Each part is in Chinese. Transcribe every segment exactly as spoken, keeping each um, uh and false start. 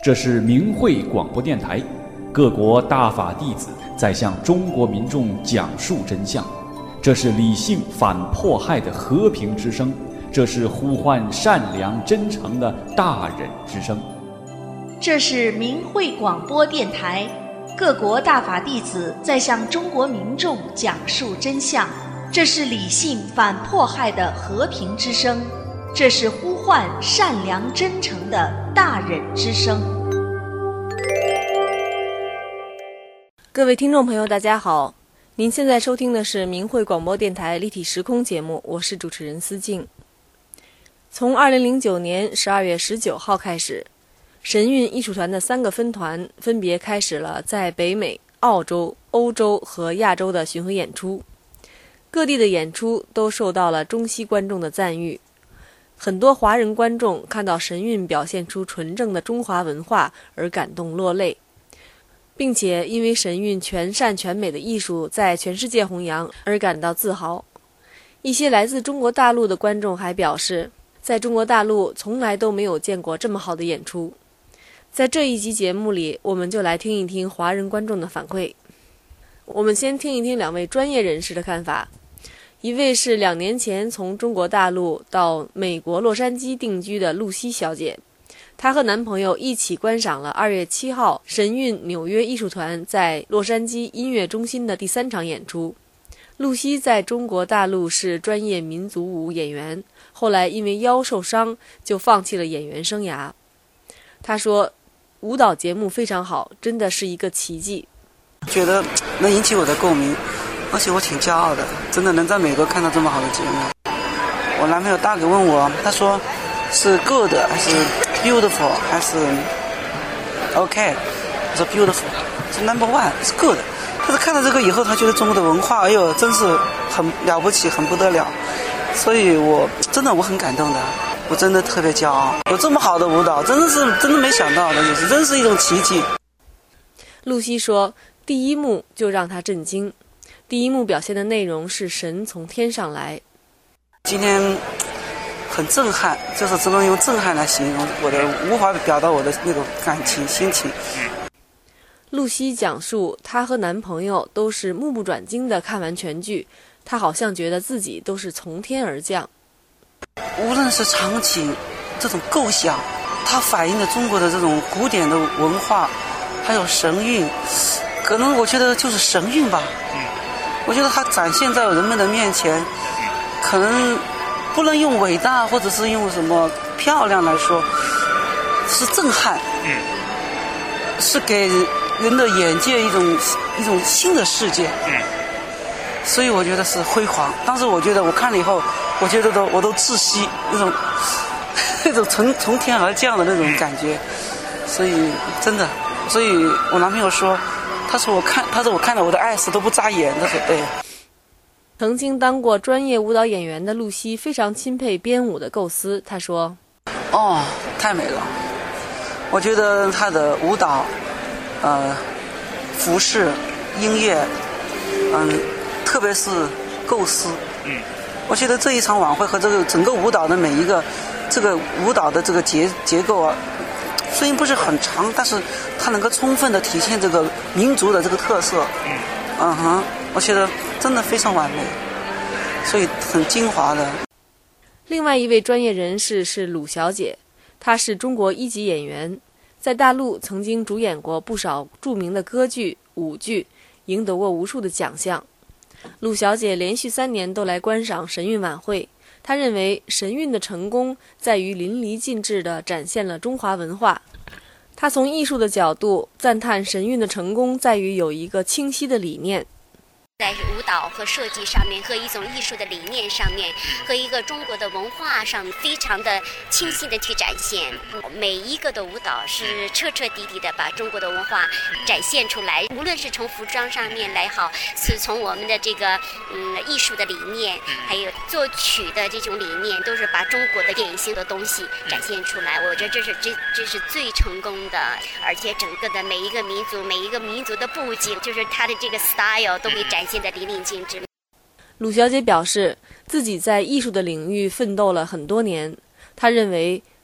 这是明慧广播电台，各国大法弟子在向中国民众讲述真相。这是理性反迫害的和平之声，这是呼唤善良真诚的大忍之声。 这是明慧广播电台，各国大法弟子在向中国民众讲述真相。这是理性反迫害的和平之声，这是呼唤善良真诚的大忍之声。 各位听众朋友大家好，您现在收听的是明慧广播电台立体时空节目，我是主持人思静。从二零零九年十二月十九号开始，神韵艺术团的三个分团分别开始了在北美、澳洲、欧洲和亚洲的巡回演出。各地的演出都受到了中西观众的赞誉，很多华人观众看到神韵表现出纯正的中华文化而感动落泪，并且因为神韵全善全美的艺术在全世界弘扬而感到自豪。一些来自中国大陆的观众还表示，在中国大陆从来都没有见过这么好的演出。在这一集节目里，我们就来听一听华人观众的反馈。我们先听一听两位专业人士的看法。一位是两年前从中国大陆到美国洛杉矶定居的露西小姐，她和男朋友一起观赏了二月七号神韵纽约艺术团在洛杉矶音乐中心的第三场演出。露西在中国大陆是专业民族舞演员，后来因为腰受伤就放弃了演员生涯。她说，舞蹈节目非常好，真的是一个奇迹， 觉得能引起我的共鸣，而且我挺骄傲的，真的能在美国看到这么好的节目。我男朋友大哥问我，他说是 good 还是 beautiful 还是 OK？ 我说 beautiful， 是 number one， 是 good。但是看到这个以后，他觉得中国的文化，哎呦，真是很了不起，很不得了。所以我真的我很感动的，我真的特别骄傲，有这么好的舞蹈，真的是真的没想到的，就是真是一种奇迹。 露西说，第一幕就让她震惊。第一幕表现的内容是神从天上来。 今天很震撼，就是只能用震撼来形容，我的无法表达我的那种感情心情。 露西讲述，她和男朋友都是目不转睛地看完全剧，她好像觉得自己都是从天而降。 无论是场景，这种构想，它反映了中国的这种古典的文化，还有神韵，可能我觉得就是神韵吧。我觉得它展现在人们的面前，可能不能用伟大或者是用什么漂亮来说，是震撼，是给人的眼界一种一种新的世界，所以我觉得是辉煌。当时我觉得我看了以后，我觉得都我都窒息，那种那种从从天而降的那种感觉，所以真的，所以我男朋友说。他说我看，他说我看到我的爱死都不眨眼。他说对。 曾经当过专业舞蹈演员的露西非常钦佩编舞的构思。他说：“ 哦，太美了！我觉得他的舞蹈，呃，服饰、音乐，嗯，特别是构思，嗯，我觉得这一场晚会和这个整个舞蹈的每一个，这个舞蹈的这个结结构啊。”虽然不是很长，但是它能够充分的体现这个民族的这个特色。嗯，嗯哼，我觉得真的非常完美，所以很精华的。 另外一位专业人士是鲁小姐，她是中国一级演员，在大陆曾经主演过不少著名的歌剧、舞剧，赢得过无数的奖项。鲁小姐连续三年都来观赏神韵晚会。他认为神韵的成功在于淋漓尽致地展现了中华文化。他从艺术的角度赞叹神韵的成功在于有一个清晰的理念。 在舞蹈和设计上面，和一种艺术的理念上面，和一个中国的文化上面，非常的清晰的去展现。每一个的舞蹈是彻彻底底的把中国的文化展现出来，无论是从服装上面来好，是从我们的这个嗯艺术的理念，还有作曲的这种理念，都是把中国的典型的东西展现出来。我觉得这是这这是最成功的，而且整个的每一个民族，每一个民族的布景，就是它的这个 style 都被展现的淋漓尽致。 鲁小姐表示，自己在艺术的领域奋斗了很多年。她认为，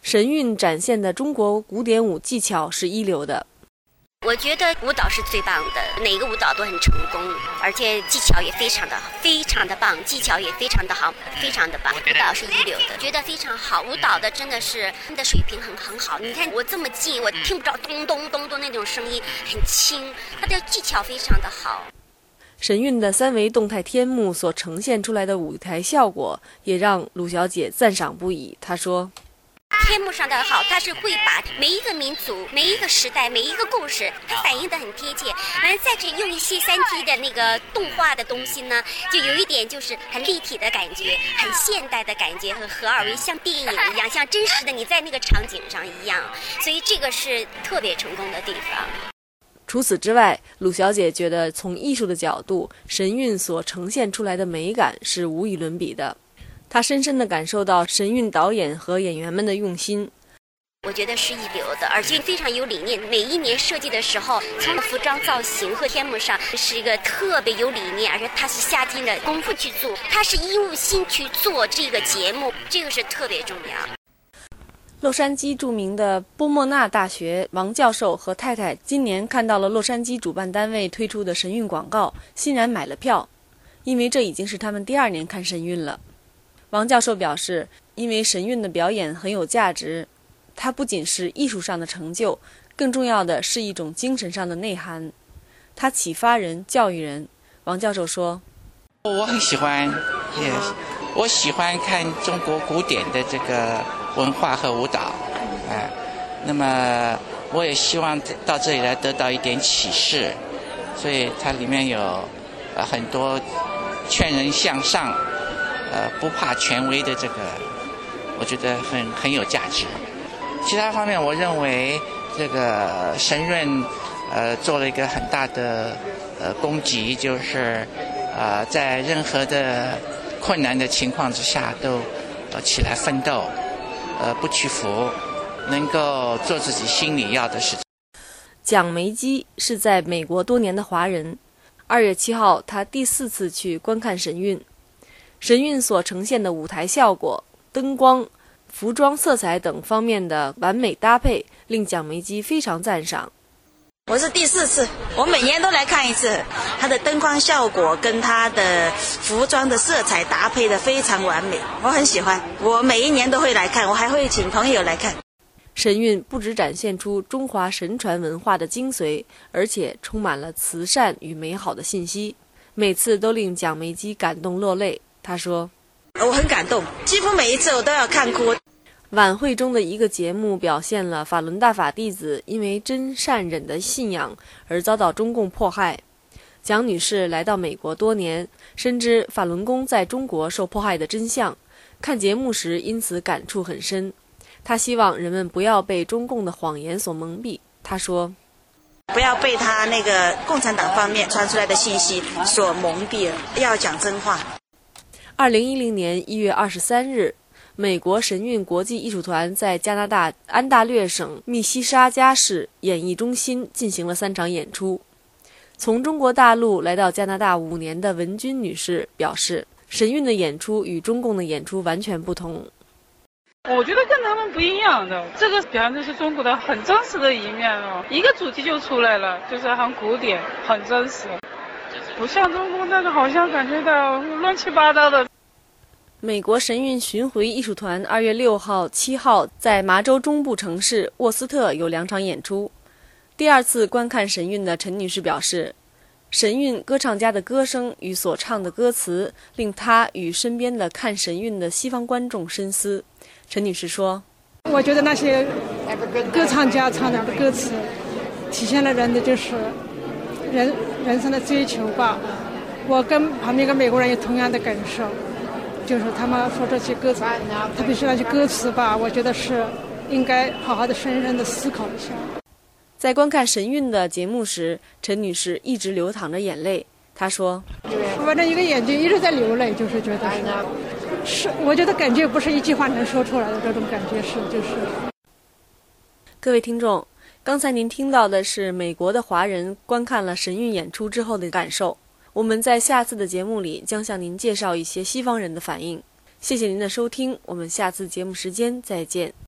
神韵展现的中国古典舞技巧是一流的。 我觉得舞蹈是最棒的，哪个舞蹈都很成功，而且技巧也非常的非常的棒，技巧也非常的好，非常的棒。舞蹈是一流的，觉得非常好。舞蹈的真的是的水平很很好。你看我这么近，我听不着咚咚咚咚那种声音，很轻，它的技巧非常的好。 神韵的三维动态天幕所呈现出来的舞台效果，也让鲁小姐赞赏不已。她说， 天幕上的好，它是会把每一个民族、每一个时代、每一个故事，它反映得很贴切。完再去用一些三 D 的那个动画的东西呢，就有一点就是很立体的感觉，很现代的感觉，和合二为像电影一样，像真实的你在那个场景上一样。所以这个是特别成功的地方。 除此之外，鲁小姐觉得从艺术的角度，神韵所呈现出来的美感是无与伦比的。她深深地感受到神韵导演和演员们的用心， 我觉得是一流的，而且非常有理念。每一年设计的时候，从服装造型和天幕上是一个特别有理念，而且他是下尽了功夫去做，他是用心去做这个节目，这个是特别重要。 洛杉矶著名的波莫纳大学王教授和太太今年看到了洛杉矶主办单位推出的神韵广告，欣然买了票，因为这已经是他们第二年看神韵了。王教授表示，因为神韵的表演很有价值，它不仅是艺术上的成就，更重要的是一种精神上的内涵，它启发人，教育人。王教授说， 我很喜欢，也我喜欢看中国古典的这个文化和舞蹈，哎，那么我也希望到这里来得到一点启示，所以它里面有呃很多劝人向上，呃不怕权威的这个，我觉得很很有价值。其他方面，我认为这个神韵呃做了一个很大的呃功绩，就是呃在任何的困难的情况之下都呃起来奋斗，呃不屈服，能够做自己心里要的事情。 蒋梅基是在美国多年的华人，二月七号他第四次去观看神韵。神韵所呈现的舞台效果、灯光、服装、色彩等方面的完美搭配，令蒋梅基非常赞赏。 我是第四次，我每年都来看一次。它的灯光效果跟它的服装的色彩搭配的非常完美，我很喜欢。我每一年都会来看，我还会请朋友来看。 神韵不只展现出中华神传文化的精髓，而且充满了慈善与美好的信息，每次都令蒋梅基感动落泪。他说， 我很感动，几乎每一次我都要看哭。 晚会中的一个节目表现了法轮大法弟子因为真善忍的信仰而遭到中共迫害。蒋女士来到美国多年，深知法轮功在中国受迫害的真相，看节目时因此感触很深。她希望人们不要被中共的谎言所蒙蔽。她说， 不要被他那个共产党方面传出来的信息所蒙蔽了，要讲真话。 二零一零年一月二十三日，美国神韵国际艺术团在加拿大安大略省密西沙加市演艺中心进行了三场演出。从中国大陆来到加拿大五年的文君女士表示，神韵的演出与中共的演出完全不同。 我觉得跟他们不一样的，这个表现的是中国的很真实的一面哦，一个主题就出来了，就是很古典，很真实，不像中国那个好像感觉到乱七八糟的。 美国神韵巡回艺术团二月六号、七号在麻州中部城市沃斯特有两场演出。第二次观看神韵的陈女士表示，神韵歌唱家的歌声与所唱的歌词令她与身边的看神韵的西方观众深思。陈女士说， 我觉得那些歌唱家唱的歌词体现了人的就是人人生的追求吧。我跟旁边一个美国人有同样的感受，就是他们说这些歌词，特别是那些歌词吧，我觉得是应该好好的深深的思考一下。 在观看神韵的节目时，陈女士一直流淌着眼泪。她说， 反正一个眼睛一直在流泪，就是觉得是是我觉得感觉不是一句话能说出来的，这种感觉是就是各位听众，刚才您听到的是美国的华人观看了神韵演出之后的感受。我们在下次的节目里将向您介绍一些西方人的反应。谢谢您的收听，我们下次节目时间再见。